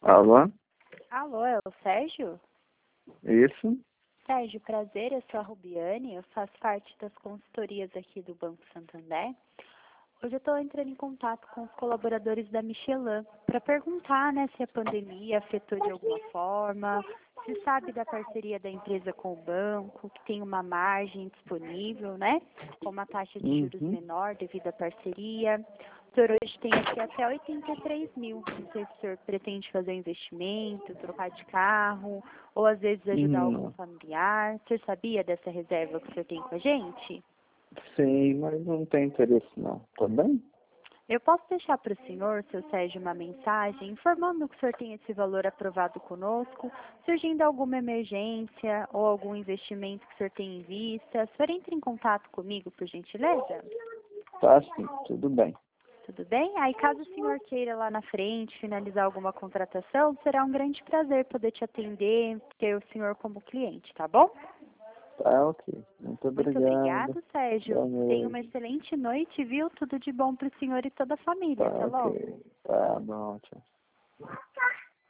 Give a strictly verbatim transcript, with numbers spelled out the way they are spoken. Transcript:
Alô? Alô, é o Sérgio? Isso? Sérgio, prazer, eu sou a Rubiane, eu faço parte das consultorias aqui do Banco Santander. Hoje eu estou entrando em contato com os colaboradores da Michelin para perguntar, né, se a pandemia afetou de alguma forma, se sabe da parceria da empresa com o banco, que tem uma margem disponível, né, com uma taxa de juros Uhum. menor devido à parceria. O senhor hoje tem aqui até oitenta e três mil. Não sei se o senhor pretende fazer um investimento, trocar de carro, ou às vezes ajudar algum Não. familiar. O senhor sabia dessa reserva que o senhor tem com a gente? Sim, mas não tem interesse não, tá bem? Eu posso deixar para o senhor, seu Sérgio, uma mensagem informando que o senhor tem esse valor aprovado conosco, surgindo alguma emergência ou algum investimento que o senhor tem em vista. O senhor entra em contato comigo, por gentileza? Tá sim, tudo bem. Tudo bem? Aí, caso o senhor queira lá na frente finalizar alguma contratação, será um grande prazer poder te atender, ter o senhor como cliente, tá bom? Tá ok. Muito Muito obrigado. obrigado, Sérgio. Boa Tenha uma noite. excelente noite, viu? Tudo de bom para o senhor e toda a família. Tá Até logo. ok. Tá bom, tchau.